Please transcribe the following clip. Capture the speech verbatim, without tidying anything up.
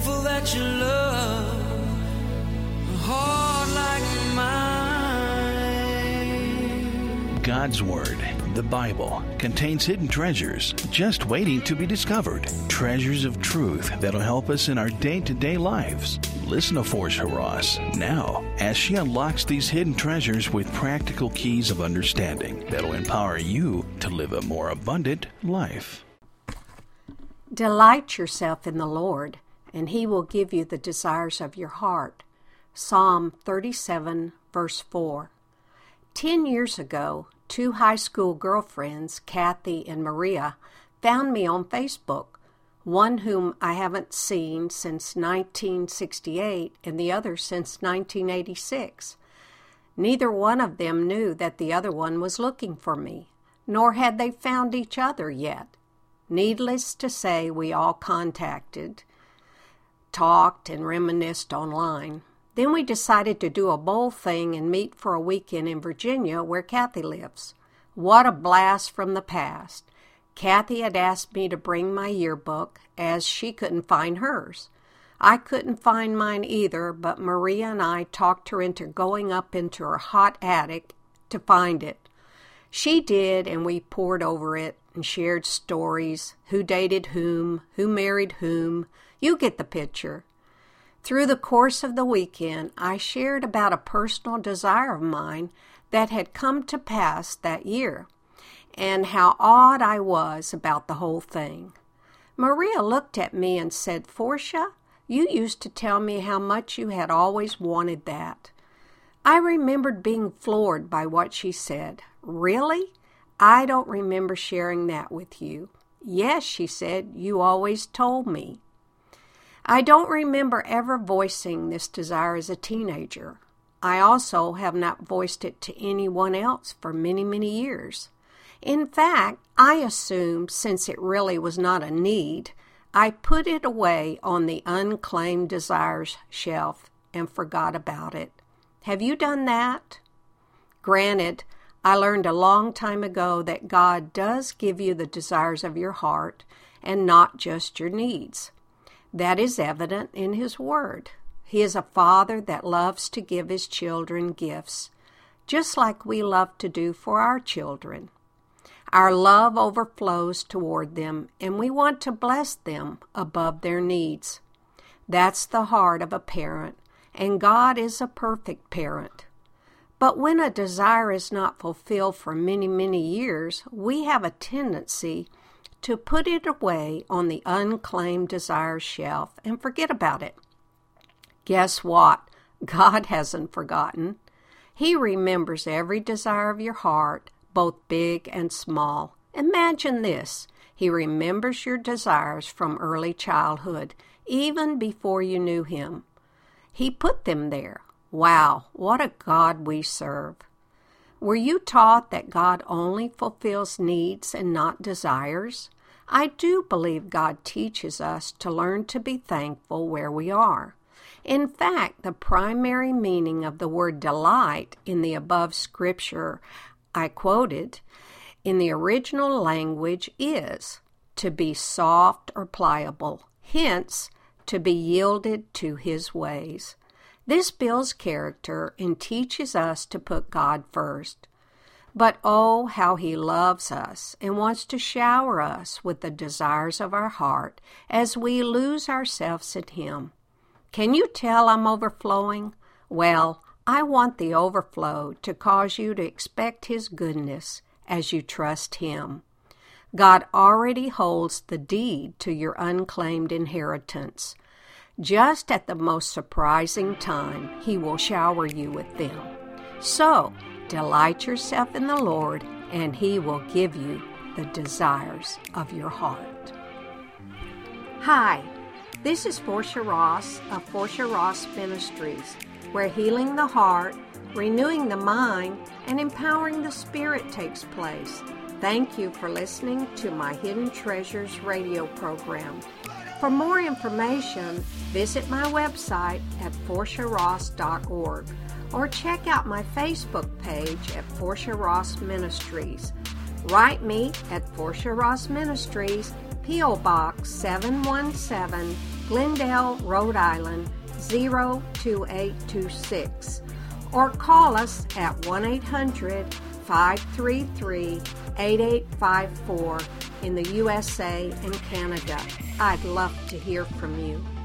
thankful that you love a heart like mine. God's Word, the Bible, contains hidden treasures just waiting to be discovered. Treasures of truth that'll help us in our day-to-day lives. Listen to Portia Ross now as she unlocks these hidden treasures with practical keys of understanding that'll empower you to live a more abundant life. Delight yourself in the Lord, and He will give you the desires of your heart. Psalm thirty-seven, verse four. Ten years ago, two high school girlfriends, Kathy and Maria, found me on Facebook, one whom I haven't seen since nineteen sixty-eight and the other since nineteen eighty-six. Neither one of them knew that the other one was looking for me, nor had they found each other yet. Needless to say, we all contacted, talked, and reminisced online. Then we decided to do a bold thing and meet for a weekend in Virginia, where Kathy lives. What a blast from the past. Kathy had asked me to bring my yearbook, as she couldn't find hers. I couldn't find mine either, but Maria and I talked her into going up into her hot attic to find it. She did, and we pored over it and shared stories, who dated whom, who married whom. You get the picture. Through the course of the weekend, I shared about a personal desire of mine that had come to pass that year, and how awed I was about the whole thing. Maria looked at me and said, "Portia, you used to tell me how much you had always wanted that." I remembered being floored by what she said. "Really? I don't remember sharing that with you." "Yes," she said, "you always told me." I don't remember ever voicing this desire as a teenager. I also have not voiced it to anyone else for many, many years. In fact, I assumed, since it really was not a need, I put it away on the unclaimed desires shelf and forgot about it. Have you done that? Granted, I learned a long time ago that God does give you the desires of your heart and not just your needs. That is evident in His Word. He is a Father that loves to give His children gifts, just like we love to do for our children. Our love overflows toward them, and we want to bless them above their needs. That's the heart of a parent, and God is a perfect parent. But when a desire is not fulfilled for many, many years, we have a tendency to put it away on the unclaimed desire shelf and forget about it. Guess what? God hasn't forgotten. He remembers every desire of your heart, both big and small. Imagine this. He remembers your desires from early childhood, even before you knew Him. He put them there. Wow, what a God we serve. Were you taught that God only fulfills needs and not desires? I do believe God teaches us to learn to be thankful where we are. In fact, the primary meaning of the word delight in the above scripture I quoted in the original language is to be soft or pliable, hence to be yielded to His ways. This builds character and teaches us to put God first. But oh, how He loves us and wants to shower us with the desires of our heart as we lose ourselves in Him. Can you tell I'm overflowing? Well, I want the overflow to cause you to expect His goodness as you trust Him. God already holds the deed to your unclaimed inheritance. Just at the most surprising time, He will shower you with them. So, delight yourself in the Lord, and He will give you the desires of your heart. Hi, this is Portia Ross of Portia Ross Ministries, where healing the heart, renewing the mind, and empowering the spirit takes place. Thank you for listening to my Hidden Treasures radio program. For more information, visit my website at portia ross dot org or check out my Facebook page at Portia Ross Ministries. Write me at Portia Ross Ministries, P O. Box seven one seven, Glendale, Rhode Island, zero two eight two six, or call us at one eight hundred, five three three, eight eight five four in the U S A and Canada. I'd love to hear from you.